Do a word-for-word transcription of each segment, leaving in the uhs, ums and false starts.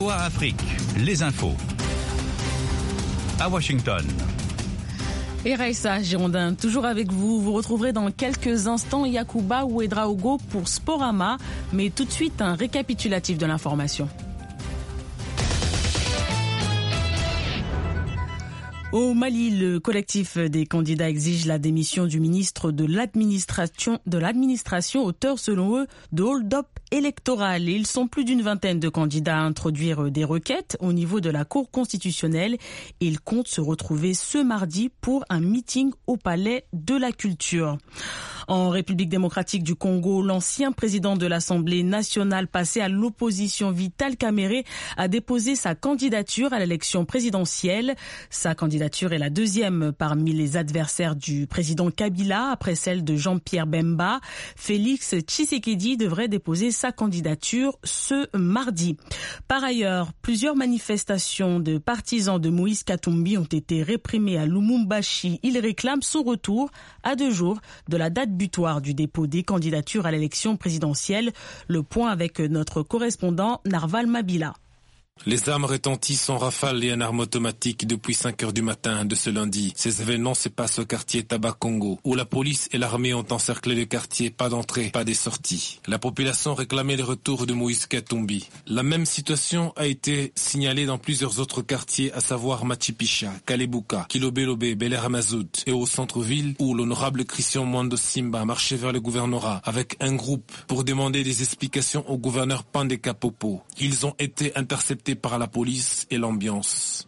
Afrique, les infos. À Washington. Et Raissa Girondin, toujours avec vous. Vous retrouverez dans quelques instants Yacouba Ouedraogo pour Sporama. Mais tout de suite, un récapitulatif de l'information. Au Mali, le collectif des candidats exige la démission du ministre de l'administration, de l'administration, auteur selon eux de hold-up électoral. Ils sont plus d'une vingtaine de candidats à introduire des requêtes au niveau de la Cour constitutionnelle. Ils comptent se retrouver ce mardi pour un meeting au Palais de la Culture. En République démocratique du Congo, l'ancien président de l'Assemblée nationale passé à l'opposition, Vital Kamerhe, a déposé sa candidature à l'élection présidentielle. Sa candidature est la deuxième parmi les adversaires du président Kabila, après celle de Jean-Pierre Bemba. Félix Tshisekedi devrait déposer sa candidature ce mardi. Par ailleurs, plusieurs manifestations de partisans de Moïse Katumbi ont été réprimées à Lubumbashi. Ils réclament son retour à deux jours de la date butoir du dépôt des candidatures à l'élection présidentielle. Le point avec notre correspondant Narval Mabila. Les armes retentissent en rafales et en armes automatiques depuis cinq heures du matin de ce lundi. Ces événements se passent au quartier Tabakongo, où la police et l'armée ont encerclé le quartier, pas d'entrée, pas de sortie. La population réclamait le retour de Moïse Katumbi. La même situation a été signalée dans plusieurs autres quartiers, à savoir Machipicha, Kalebuka, Kilobelobe, Bel Air Mazout et au centre-ville, où l'honorable Christian Mwando Simba marchait vers le gouvernorat avec un groupe pour demander des explications au gouverneur Pandeka Popo. Ils ont été interceptés par la police et l'ambiance.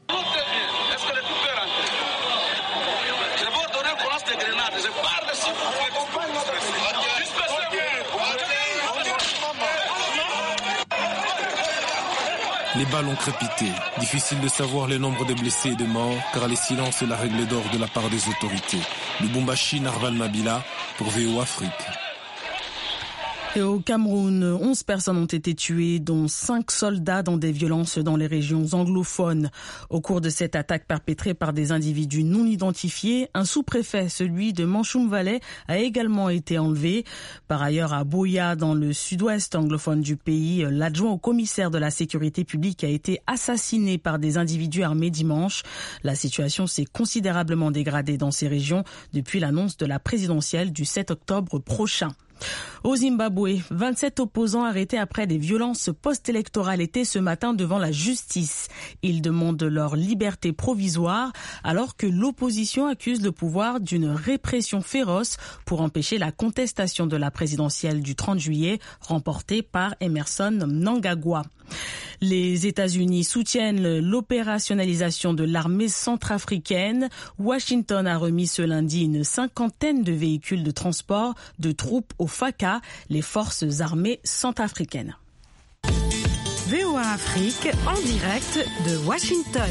Les balles ont crépité. Difficile de savoir le nombre de blessés et de morts, car le silence est la règle d'or de la part des autorités. Lubumbashi, Narval Mabila, pour V O Afrique. Et au Cameroun, onze personnes ont été tuées, dont cinq soldats dans des violences dans les régions anglophones. Au cours de cette attaque perpétrée par des individus non identifiés, un sous-préfet, celui de Manchoum Valley, a également été enlevé. Par ailleurs, à Boya, dans le sud-ouest anglophone du pays, l'adjoint au commissaire de la sécurité publique a été assassiné par des individus armés dimanche. La situation s'est considérablement dégradée dans ces régions depuis l'annonce de la présidentielle du sept octobre prochain. Au Zimbabwe, vingt-sept opposants arrêtés après des violences post-électorales étaient ce matin devant la justice. Ils demandent leur liberté provisoire alors que l'opposition accuse le pouvoir d'une répression féroce pour empêcher la contestation de la présidentielle du trente juillet remportée par Emerson Mnangagwa. Les États-Unis soutiennent l'opérationnalisation de l'armée centrafricaine. Washington a remis ce lundi une cinquantaine de véhicules de transport de troupes au F A C A, les forces armées centrafricaines. V O A Afrique en direct de Washington.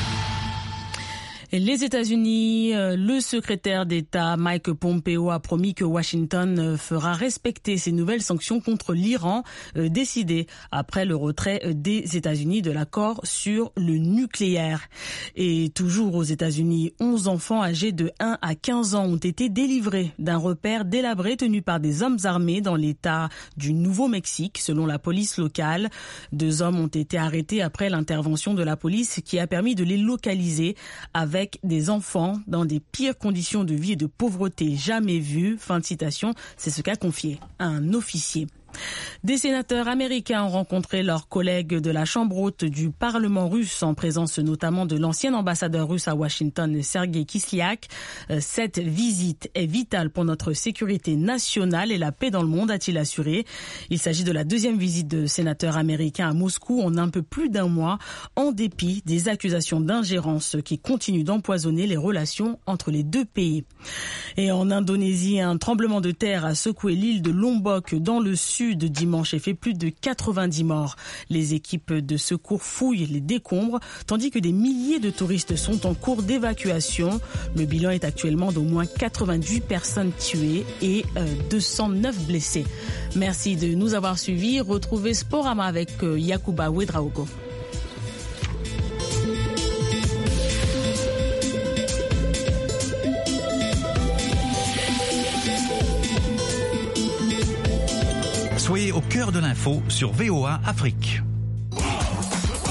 Et les États-Unis, le secrétaire d'État Mike Pompeo a promis que Washington fera respecter ces nouvelles sanctions contre l'Iran décidées après le retrait des États-Unis de l'accord sur le nucléaire. Et toujours aux États-Unis, onze enfants âgés de un à quinze ans ont été délivrés d'un repère délabré tenu par des hommes armés dans l'État du Nouveau-Mexique, selon la police locale. Deux hommes ont été arrêtés après l'intervention de la police qui a permis de les localiser avec avec des enfants dans des pires conditions de vie et de pauvreté jamais vues. Fin de citation, c'est ce qu'a confié un officier. Des sénateurs américains ont rencontré leurs collègues de la Chambre haute du Parlement russe en présence notamment de l'ancien ambassadeur russe à Washington, Sergei Kislyak. Cette visite est vitale pour notre sécurité nationale et la paix dans le monde, a-t-il assuré. Il s'agit de la deuxième visite de sénateurs américains à Moscou en un peu plus d'un mois, en dépit des accusations d'ingérence qui continuent d'empoisonner les relations entre les deux pays. Et en Indonésie, un tremblement de terre a secoué l'île de Lombok dans le sud de dimanche et fait plus de quatre-vingt-dix morts. Les équipes de secours fouillent les décombres, tandis que des milliers de touristes sont en cours d'évacuation. Le bilan est actuellement d'au moins quatre-vingt-huit personnes tuées et euh, deux cent neuf blessés. Merci de nous avoir suivis. Retrouvez Sporama avec euh, Yacouba Ouedraogo. Soyez au cœur de l'info sur V O A Afrique.